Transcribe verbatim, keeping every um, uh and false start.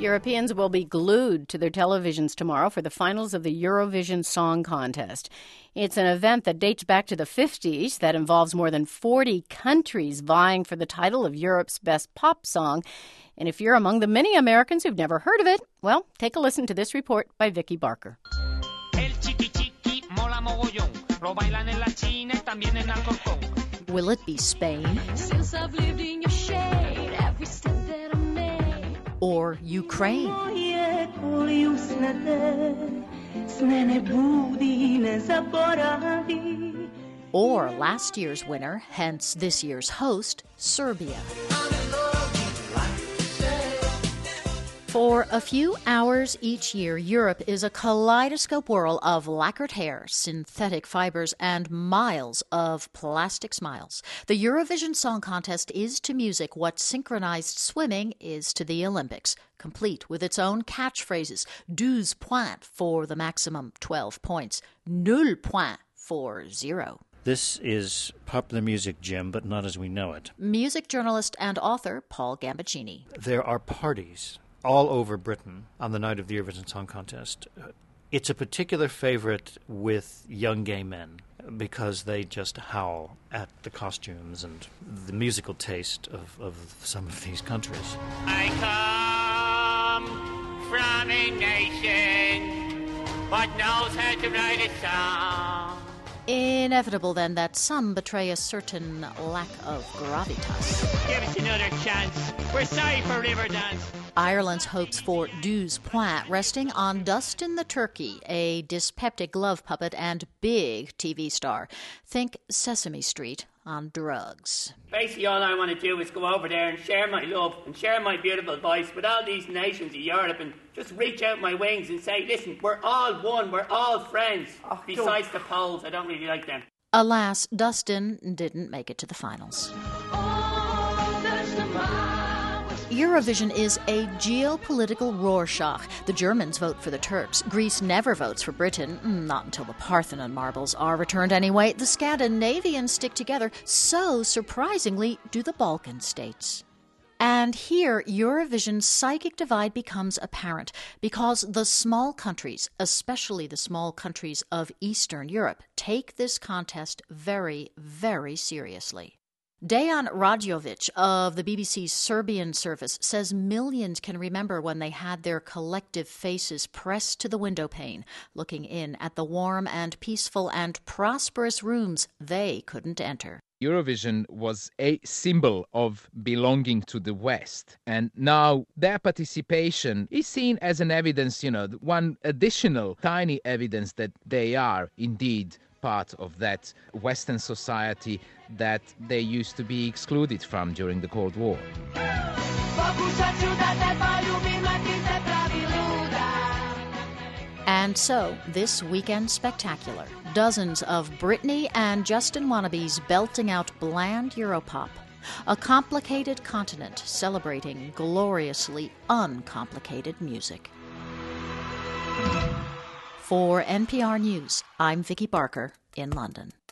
Europeans will be glued to their televisions tomorrow for the finals of the Eurovision Song Contest. It's an event that dates back to the fifties that involves more than forty countries vying for the title of Europe's best pop song. And if you're among the many Americans who've never heard of it, well, take a listen to this report by Vicky Barker. Will it be Spain? Since I've lived in your shade, every step that I made. Or Ukraine? Or last year's winner, hence this year's host, Serbia. For a few hours each year, Europe is a kaleidoscope whirl of lacquered hair, synthetic fibers, and miles of plastic smiles. The Eurovision Song Contest is to music what synchronized swimming is to the Olympics, complete with its own catchphrases. douze points for the maximum twelve points. Nul point for zero. This is popular music, Jim, but not as we know it. Music journalist and author Paul Gambaccini. There are parties all over Britain on the night of the Eurovision Song Contest. It's a particular favorite with young gay men because they just howl at the costumes and the musical taste of, of some of these countries. I come from a nation what knows how to write a song. Inevitable, then, that some betray a certain lack of gravitas. Give us another chance. We're sorry for Riverdance. Ireland's hopes for douze points resting on Dustin the Turkey, a dyspeptic glove puppet and big T V star. Think Sesame Street on drugs. Basically, all I want to do is go over there and share my love and share my beautiful voice with all these nations of Europe and just reach out my wings and say, listen, we're all one, we're all friends. Oh, Besides the Poles, I don't really like them. Alas, Dustin didn't make it to the finals. Eurovision is a geopolitical Rorschach. The Germans vote for the Turks. Greece never votes for Britain, not until the Parthenon marbles are returned anyway. The Scandinavians stick together. So, surprisingly, do the Balkan states. And here, Eurovision's psychic divide becomes apparent because the small countries, especially the small countries of Eastern Europe, take this contest very, very seriously. Dejan Radjovic of the B B C's Serbian service says millions can remember when they had their collective faces pressed to the window pane, looking in at the warm and peaceful and prosperous rooms they couldn't enter. Eurovision was a symbol of belonging to the West. And now their participation is seen as an evidence, you know, one additional tiny evidence that they are indeed part of that Western society that they used to be excluded from during the Cold War. And so, this weekend spectacular, dozens of Britney and Justin wannabes belting out bland Europop. A complicated continent celebrating gloriously uncomplicated music. For N P R News, I'm Vicky Barker in London.